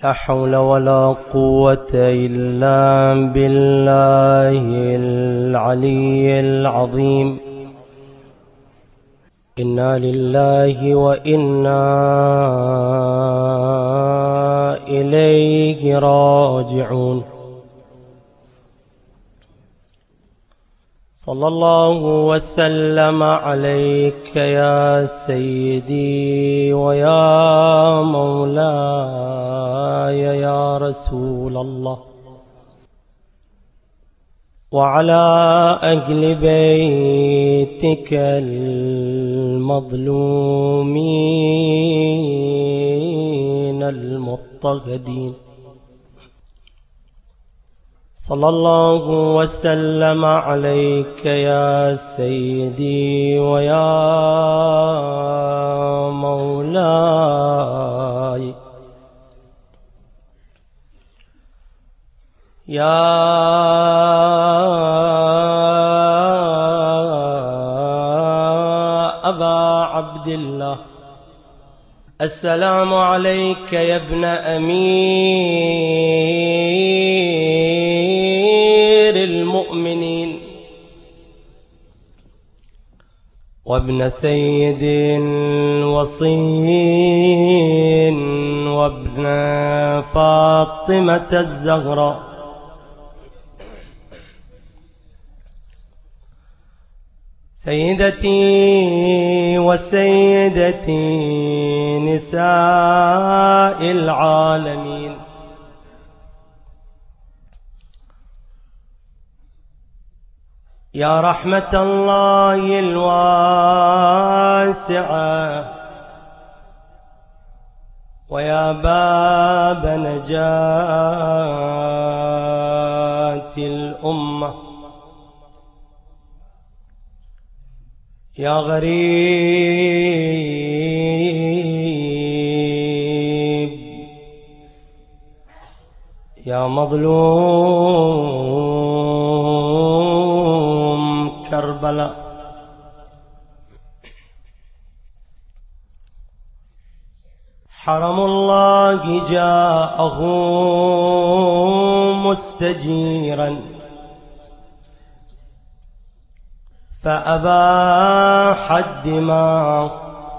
لا حول ولا قوة إلا بالله العلي العظيم. إنا لله وإنا إليه راجعون. صلى الله وسلم عليك يا سيدي ويا مولاي يا رسول الله، وعلى أهل بيتك المظلومين المضطهدين. صلى الله وسلم عليك يا سيدي ويا مولاي يا أبا عبد الله. السلام عليك يا ابن أمير المؤمنين وابن سيد وصي وابن فاطمة الزهراء. سيدتي وسيدتي نساء العالمين، يا رحمة الله الواسعة ويا باب نجاة الأمة، يا غريب يا مظلوم كربلاء. حرم الله جاءه مستجيرا فأباح الدماء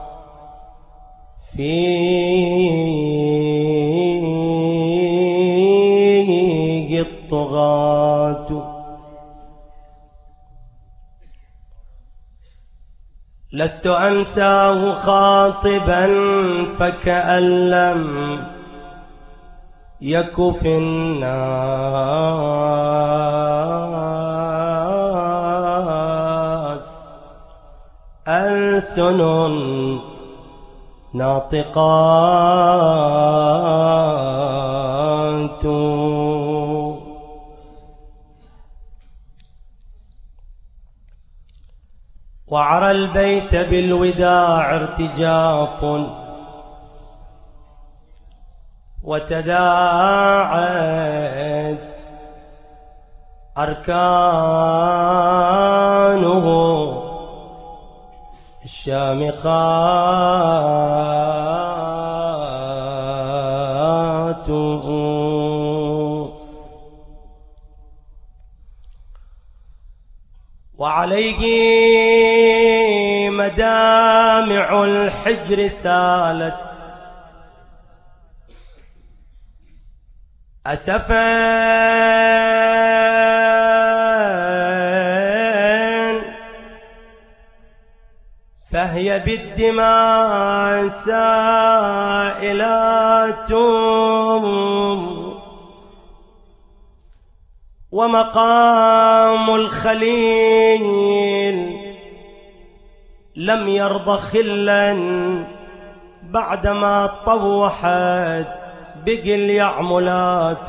فيه الطغاة. لست أنساه خاطبا فكأن لم يك في الناس ألسن ناطقات. وعرى البيت بالوداع ارتجاف وتداعت أركانه الشامخات. وعليه مدامع الحجر سالت أسفا فهي بالدماء سائلات، ومقام الخليل لم يرضى خلا بعدما طوحت بقي اليعملات.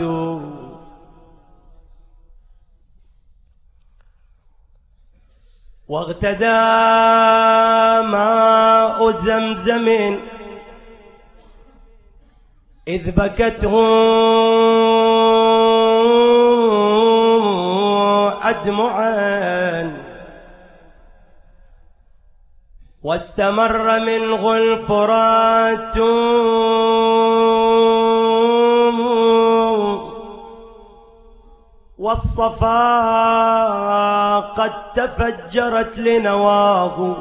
واغتدى ماء زمزم إذ بكته أدمعا واستمر منه الفرات والصفا قد تفجرت لنواه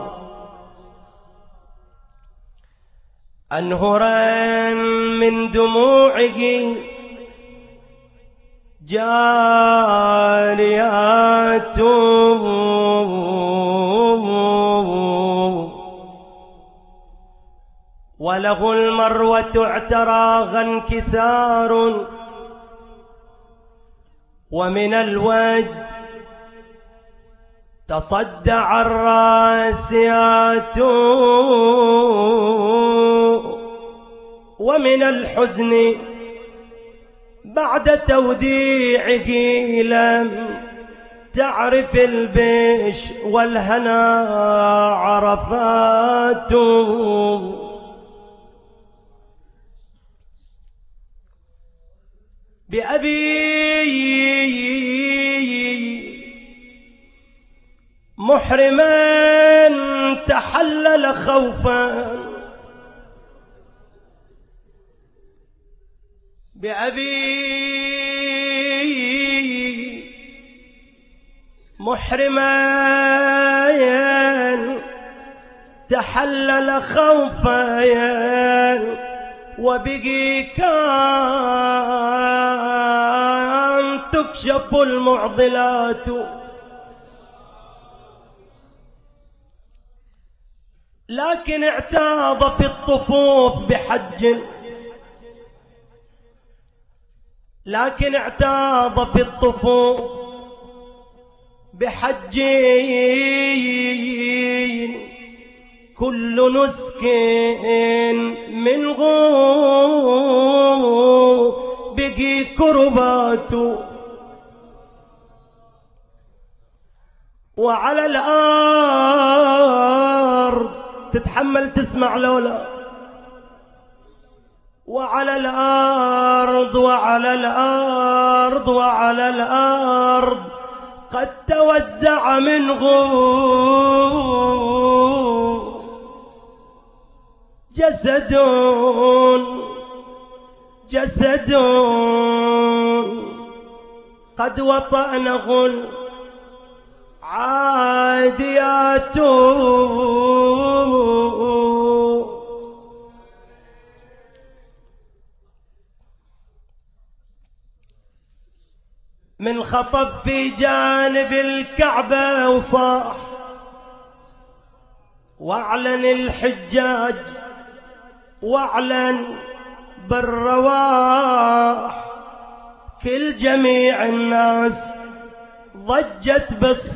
أنهرا من دموعه جاريات وله المروة اعتراغ انكسار ومن الوجد تصدع الراسيات ومن الحزن بعد توديعه لم تعرف البش والهنا عرفات بأبي محرما تحلل خوفا بأبي محرما تحلل خوفا وبقي كان تكشف المعضلات لكن اعتاض في الطفوف بحج لكن اعتاض في الطفوف بحج كل نسك منه بقي كربات وعلى الأرض تتحمل تسمع لولا وعلى الأرض وعلى الأرض وعلى الأرض قد توزع منه جسد جسد قد وطأنه العاديات من خطف في جانب الكعبة وصاح واعلن الحجاج واعلن بالرواح كل جميع الناس ضجت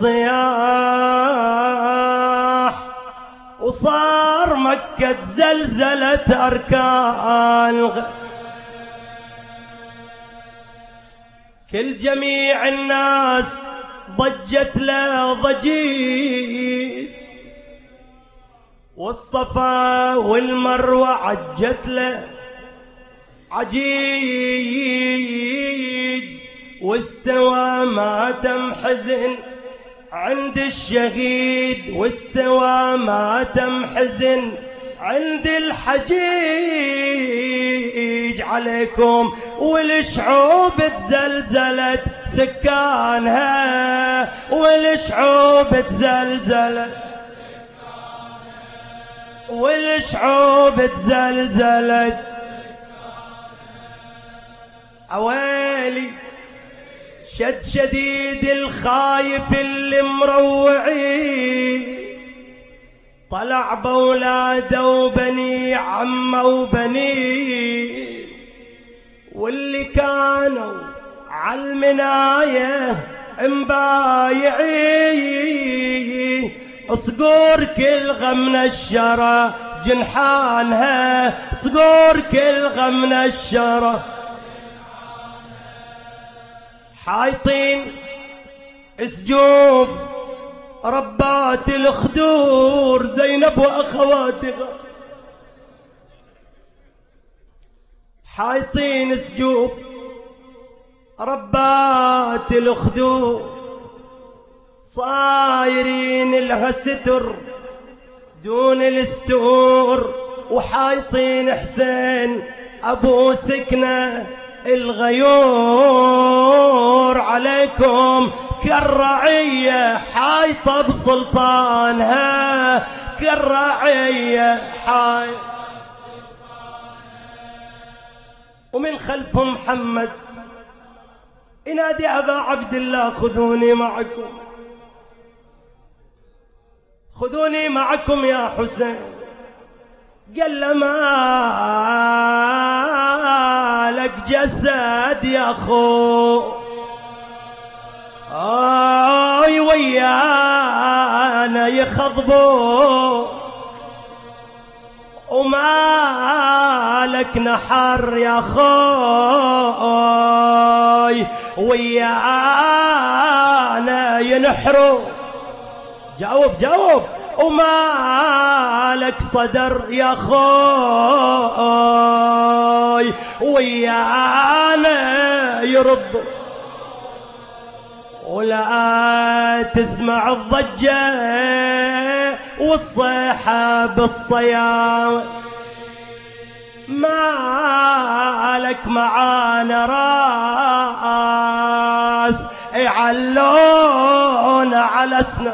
بالصياح وصار مكة زلزلت أركان كل جميع الناس ضجت له ضجيج والصفا والمروة عجت له عجيج واستوى ماتم حزن عند الشهيد واستوى ماتم حزن عند الحجيج عليكم والشعوب تزلزلت سكانها والشعوب تزلزلت والشعوب تزلزلت أويلي شد شديد الخايف اللي مروعي طلع بولاده وبني عمه وبني واللي كانوا عالمناية مبايعي صقور كل غم نشرة جنحانها صقور كل غم نشرة حايطين سجوف ربات الخدور زينب واخواتها حايطين سجوف ربات الخدور صايرين لها ستر دون الستور وحايطين حسين ابو سكنه الغيور عليكم كالرعية حايطة بسلطانها، كالرعية حايطة. ومن خلفهم محمد ينادي أبا عبد الله خذوني معكم، خذوني معكم يا حسين. قال له ما لك جسد يا أخو، ويانا يخضبوا، وما لك نحر يا خوي ويانا ينحروا. جاوب. وما لك صدر يا خوي ويانا يرد، ولا تسمع الضجة والصيحة بالصيام. ما لك معانا راس يعلون على سنة،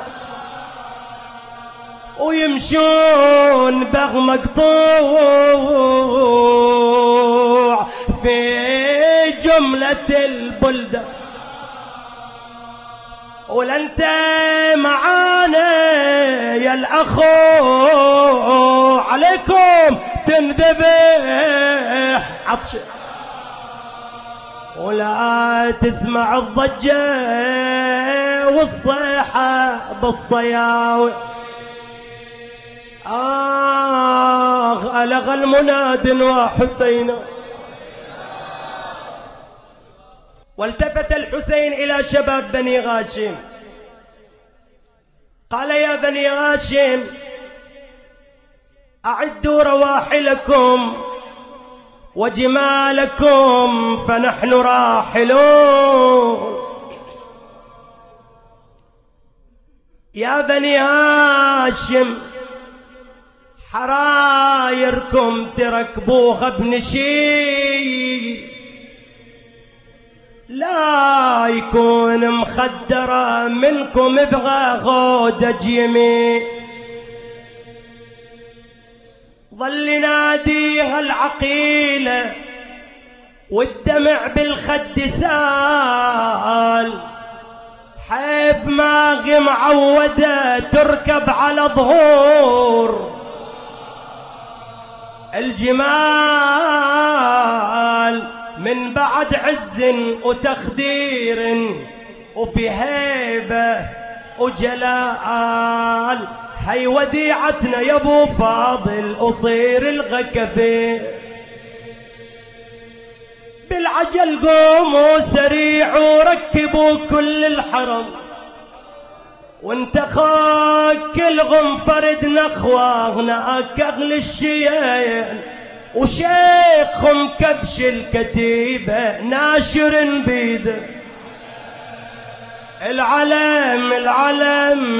ويمشون بغ مقطوع في جملة البلدة. ولا انت معانا يا الاخو عليكم تنذبح عطش، ولا تسمع الضجة والصيحة بالصياوي. ألغى المناد وحسين. والتفت الحسين إلى شباب بني غاشم قال يا بني غاشم أعدوا رواحلكم وجمالكم فنحن راحلون. يا بني هاشم حرايركم تركبوها بنشي، لا يكون مخدرة منكم ابغى غودة يمين. ظل يناديها العقيلة والدمع بالخد سال، حيث ما غي معودة تركب على ظهور الجمال، من بعد عز وتخدير وفي هيبة وجلال. هي وديعتنا يا ابو فاضل أصير الغكفين، بالعجل قوموا سريعوا ركبوا كل الحرم، وانت خاك الغنفرد نخواه هناك اغلى الشيال، وشيخهم كبش الكتيبة ناشر بيده العلم العلم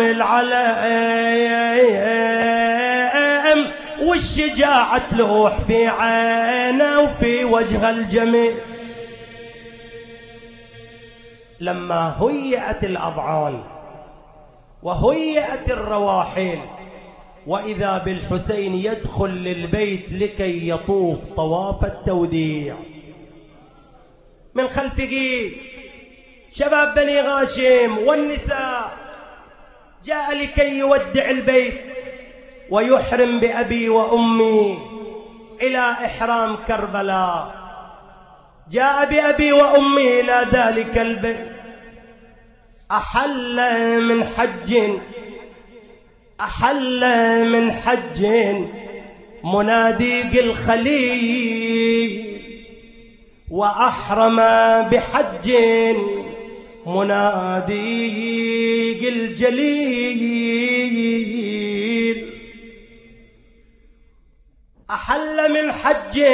العلم، والشجاعة تلوح في عينه وفي وجه الجميل. لما هيئت الأضعان وهيئت الرواحل وإذا بالحسين يدخل للبيت لكي يطوف طواف التوديع، من خلفه شباب بني غاشم والنساء جاء لكي يودع البيت ويحرم بأبي وأمي إلى إحرام كربلاء. جاء بأبي وأمي إلى ذلك البيت، أحل من حج منادي الخليل، وأحرم بحج منادي الجليل. أحل من حج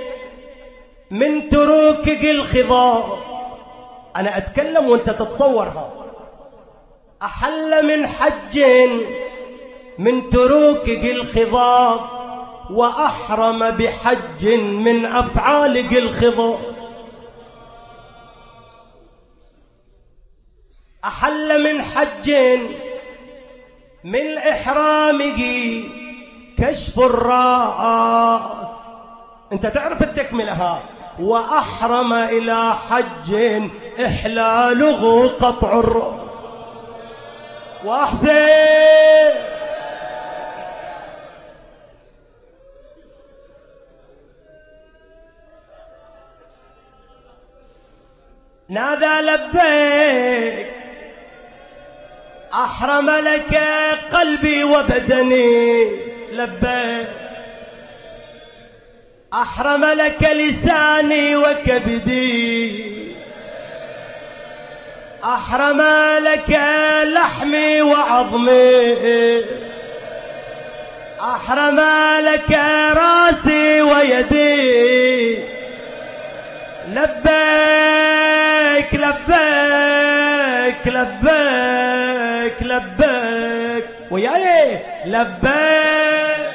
من تروكك الخضار، أنا أتكلم وأنت تتصورها. أحل من حج من تروكك الخضار، وأحرم بحج من أفعالك الخضار. أحل من حج من إحرامه كشف الرأس. أنت تعرف التكملة وأحرم إلى حج إحلاله قطع الرأس. وأحسن نادى لبيك أحرم لك قلبي وبدني، لبيك أحرم لك لساني وكبدي، أحرم لك لحمي وعظمي، أحرم لك راسي ويدي، لبيك لبيك لبيك لبيك وياي لبيك.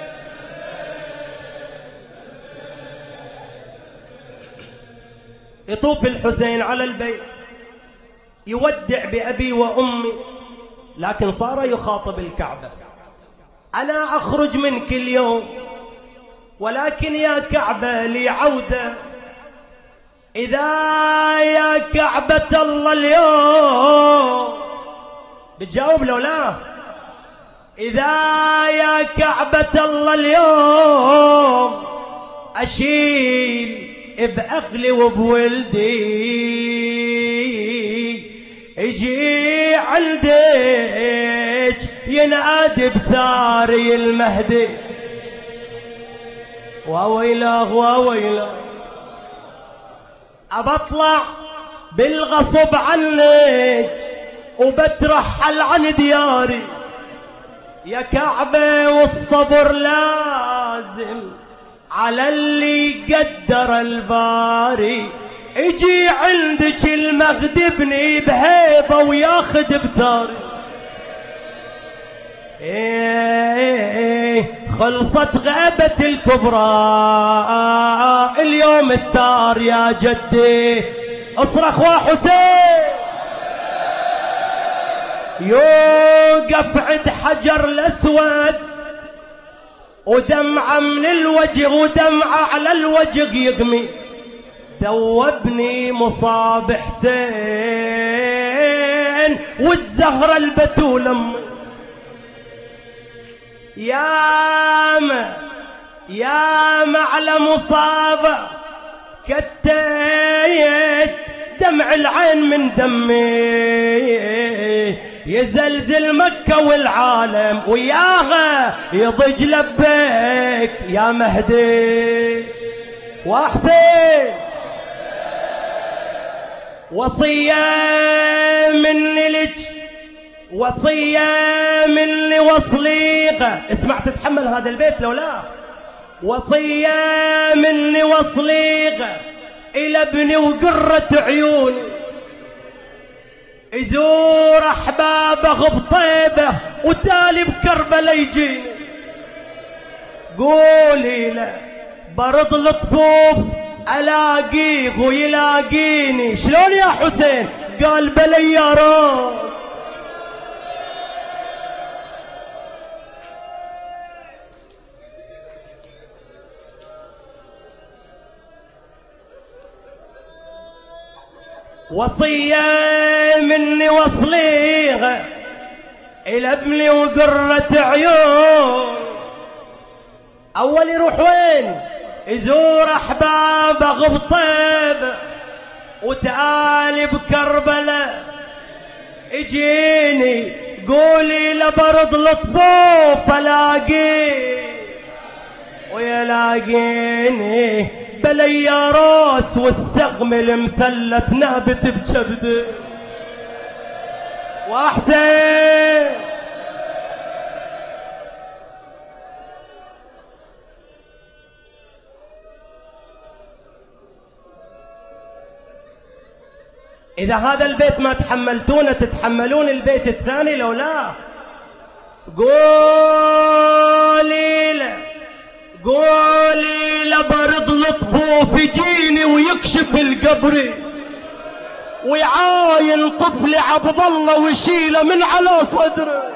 يطوف الحسين على البيت يودع بأبي وأمي، لكن صار يخاطب الكعبة: أنا أخرج منك اليوم، ولكن يا كعبة لي عودة. إذا يا كعبة الله اليوم بتجاوب لو لا؟ إذا يا كعبة الله اليوم أشيل بأغلي وبولدي، اجي عندك ينادي بثاري المهدي. وويلاه وويلاه أبطلع بالغصب عنك وبترحل عن دياري يا كعبة، والصبر لازم على اللي قدر الباري. اجي عندك المهدي ابني بهيبة وياخد بثاري. خلصت غابة الكبرى اليوم الثار يا جدي. اصرخ وحسين يوقف عند حجر الاسود ودمعة من الوجه ودمعة على الوجه يقمي. ذوبني مصاب حسين والزهرة البتول امي. ياما على مصابة كتيت دمع العين من دمي، يزلزل مكة والعالم وياها يضج لبيك يا مهدي. وأحسن وصية مني لك، وصية مني وصليقة. اسمع تتحمل هذا البيت لو لا؟ وصية مني وصليقة إلى ابني وقرة عيوني، يزور أحبابه بطيبة وتالي بكربلاء يجيني. قولي له برض الطفوف ألاقيه ويلاقيني. شلون يا حسين؟ قال بلي يا راس. وصية مني وصليغة إلى ابني وقرة عيون. أول يروح وين؟ يزور أحبابه بطيبة وتعالي بكربلاء يجيني. قولي لبرد الطفوف ألاقيه ويلاقيني بلي يا راس والسغم المثلث نابت بجبده. وأحسن إذا هذا البيت ما تحملتونه تتحملون البيت الثاني لو لا؟ قولي لبرد الطفوف يجيني ويكشف القبر ويعاين طفل عبد الله ويشيله من على صدره.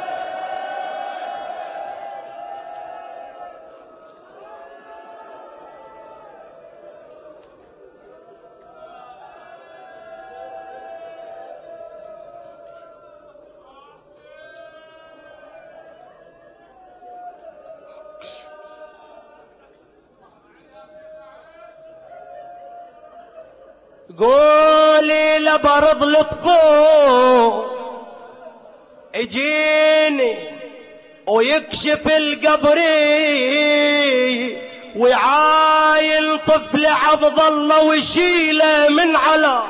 قولي لبرض لطفو اجيني ويكشف القبري ويعاين طفل عبد الله ويشيله من على.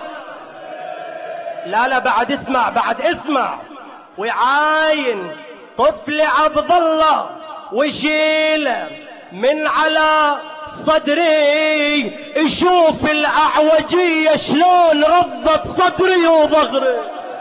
لا بعد اسمع ويعاين طفل عبد الله ويشيله من على صدري. يشوف الأعوجية شلون رضت صدري وظهري.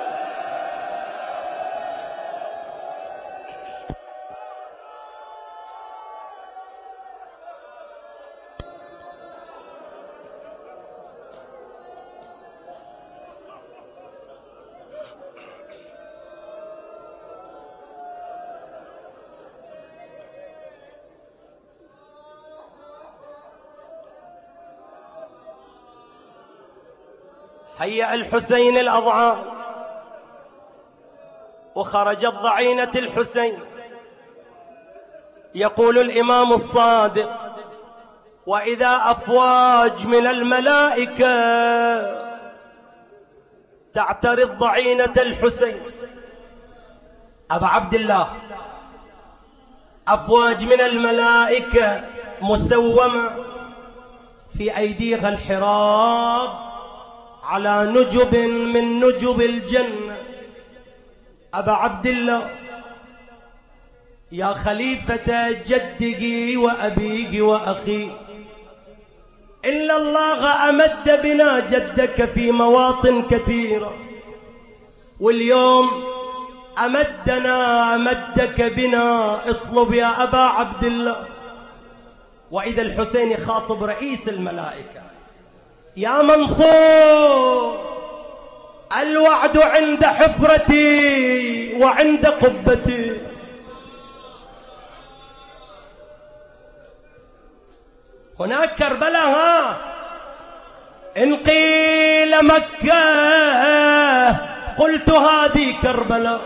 هيأ الحسين الأضعان وخرجت ضعينة الحسين. يقول الإمام الصادق: وإذا أفواج من الملائكة تعترض ضعينة الحسين. أبا عبد الله، أفواج من الملائكة مسومة في أيديها الحراب على نجب من نجب الجنة. أبا عبد الله، يا خليفة جدك وأبيك وأخي، إلا الله أمد بنا جدك في مواطن كثيرة، واليوم أمدك بنا. اطلب يا أبا عبد الله. وإذا الحسين يخاطب رئيس الملائكة: يا منصور، الوعد عند حفرتي وعند قبتي. هناك كربلاء، ها إن قيل مكة قلت هذه كربلاء،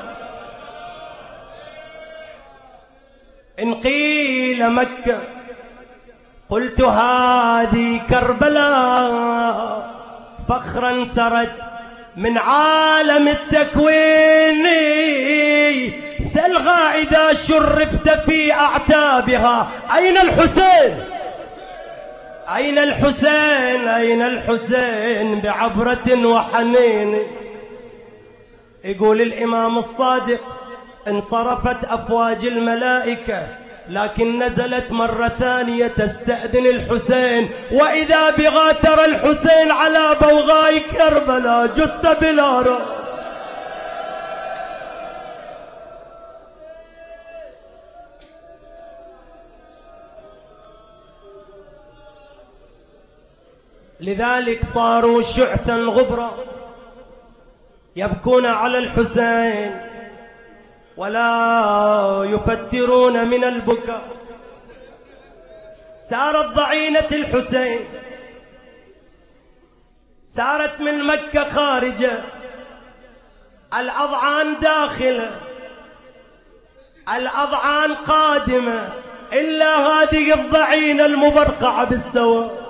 إن قيل مكة قلت هذه كربلاء. فخرا سرت من عالم التكوين، سلغى إذا شرفت في أعتابها. أين الحسين؟ أين الحسين؟ أين الحسين بعبرة وحنين. يقول الإمام الصادق: انصرفت أفواج الملائكة، لكن نزلت مرة ثانية تستأذن الحسين، وإذا بغى ترى الحسين على بوغاء كربلاء جثة بلا رأس. لذلك صاروا شعثا غبرا يبكون على الحسين ولا يفترون من البكاء. سارت ضعينة الحسين، سارت من مكة خارجة، الأضعان داخلة، الأضعان قادمة، إلا هذه الضعينة المبرقعة بالسواد.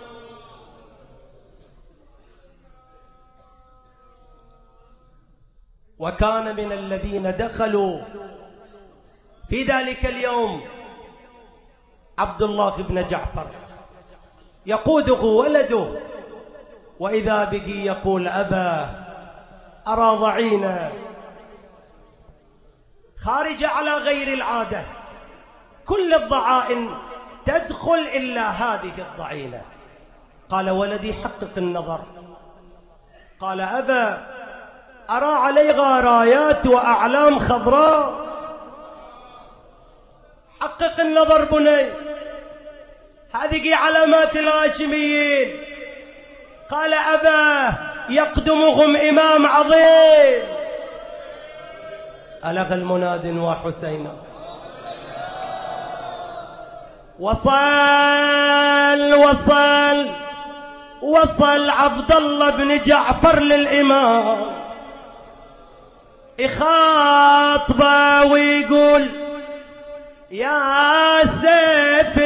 وكان من الذين دخلوا في ذلك اليوم عبد الله بن جعفر يقوده ولده، وإذا به يقول: أبا، أرى ضعينة خارجة على غير العادة، كل الضعائن تدخل إلا هذه الضعينة. قال: ولدي حقق النظر. قال: أبا، أرى عليها رايات وأعلام خضراء. حقق النظر بني، هذه علامات الهاشميين. قال: أبا، يقدمهم إمام عظيم. ألغى المناد وحسينا. وصل عبد الله بن جعفر للإمام، يخاطبه ويقول يا سيف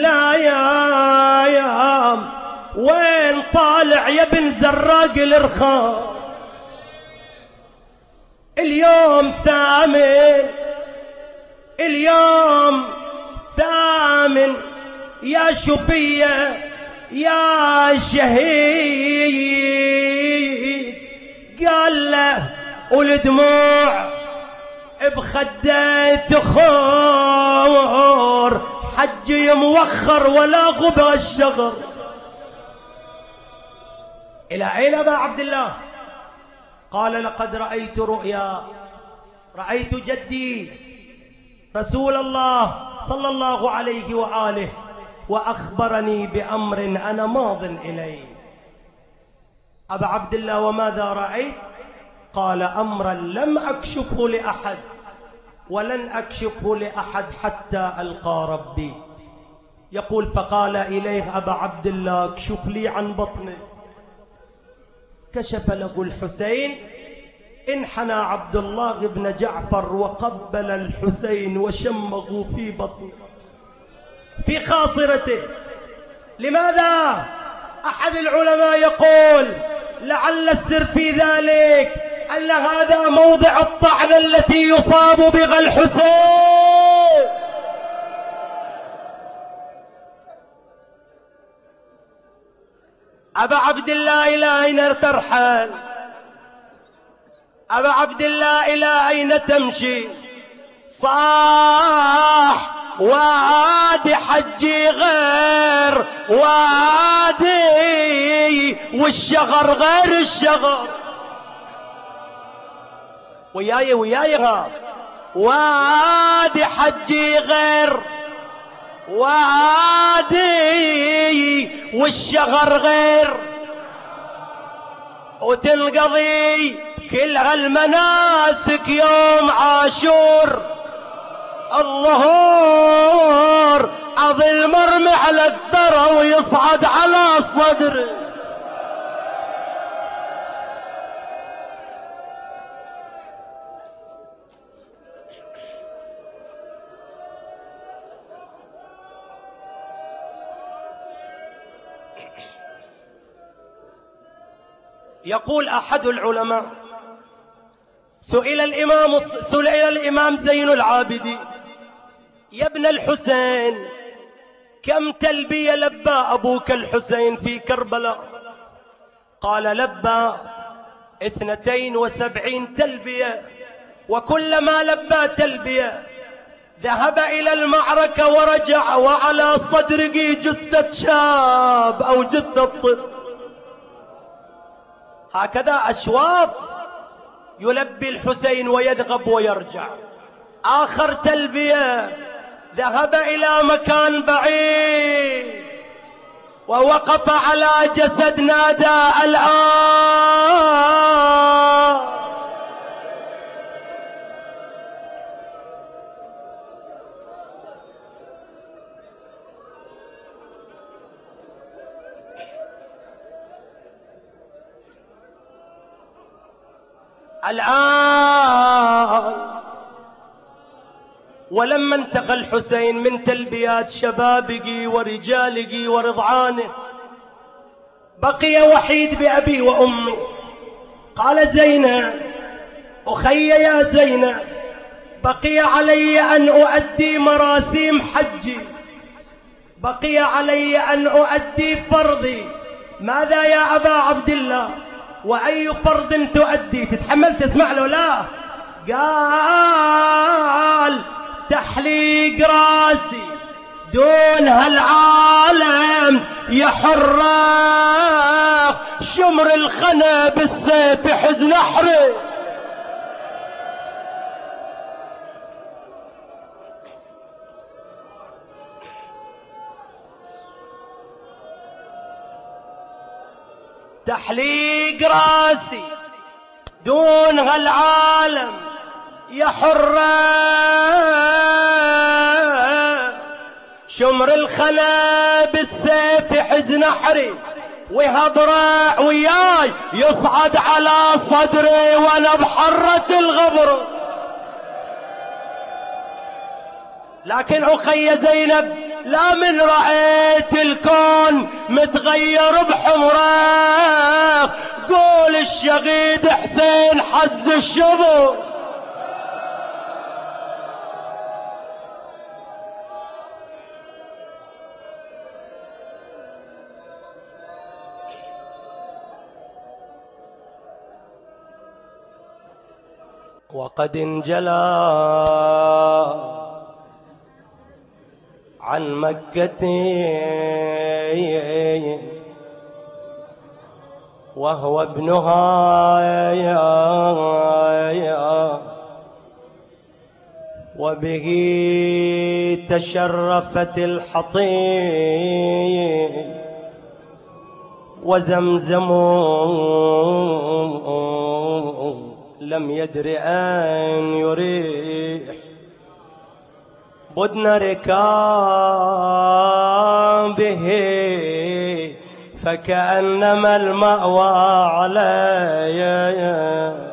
الإسلام وين طالع يا بن زراق الرخام؟ اليوم ثامن يا شفية يا شهيد. قال له والدموع بخده تخور، حجي موخر ولا غبى الشغر. إلى أين أبا عبد الله؟ قال لقد رأيت رؤيا، رأيت جدي رسول الله صلى الله عليه وآله وأخبرني بأمر أنا ماض إليه. أبا عبد الله وماذا رأيت؟ قال أمرا لم أكشفه لأحد ولن أكشفه لأحد حتى ألقى ربي. يقول فقال إليه أبا عبد الله اكشف لي عن بطنه. كشف له الحسين، انحنى عبد الله بن جعفر وقبل الحسين وشمه في بطنه في خاصرته. لماذا؟ أحد العلماء يقول لعل السر في ذلك أن هذا موضع الطعنة التي يصاب بها الحسين. أبا عبد الله إلى أين ترحل؟ أبا عبد الله إلى أين تمشي؟ صاح وادي حجي غير وادي والشغر غير الشغر. وياي غاب. وادي حجي غير وادي والشغر غير، وتنقضي كل هالمناسك يوم عاشور. الظهور أظل مرمي على الثرى ويصعد على الصدر. يقول أحد العلماء سئل الإمام زين العابدين يا ابن الحسين كم تلبية لبى أبوك الحسين في كربلاء؟ قال لبى 72 تلبية، وكلما لبى تلبية ذهب إلى المعركة ورجع وعلى صدره جثة شاب أو جثة طفل. هكذا أشواط يلبي الحسين ويذهب ويرجع. آخر تلبية ذهب إلى مكان بعيد ووقف على جسد نادى الآن. الآن. ولما انتقى الحسين من تلبيات شبابه ورجاله ورضعانه بقي وحيد بأبي وأمي. قال زينب أخي يا زينب بقي علي أن أؤدي مراسيم حجي، بقي علي أن أؤدي فرضي. ماذا يا أبا عبد الله؟ وأي فرض تؤدي؟ تتحمل تسمع له؟ لا. قال تحليق راسي دون هالعالم يحرق، شمر الخنا بالسيف حزن أحرق. تحليق راسي دون هالعالم يا حرة، شمر الخنا بالسيف يحز نحري ويهبرع وياي يصعد على صدري وانا بحرة الغبر. لكن أخي زينب لا من رأيت الكون متغير بحمره، قول الشهيد حسين حز الشبر. وقد انجلى عن مكة وهو ابنها، وبه تشرفت الحطيم وزمزم لم يدر أن يريح بدن ركابه، فكأنما المأوى عليه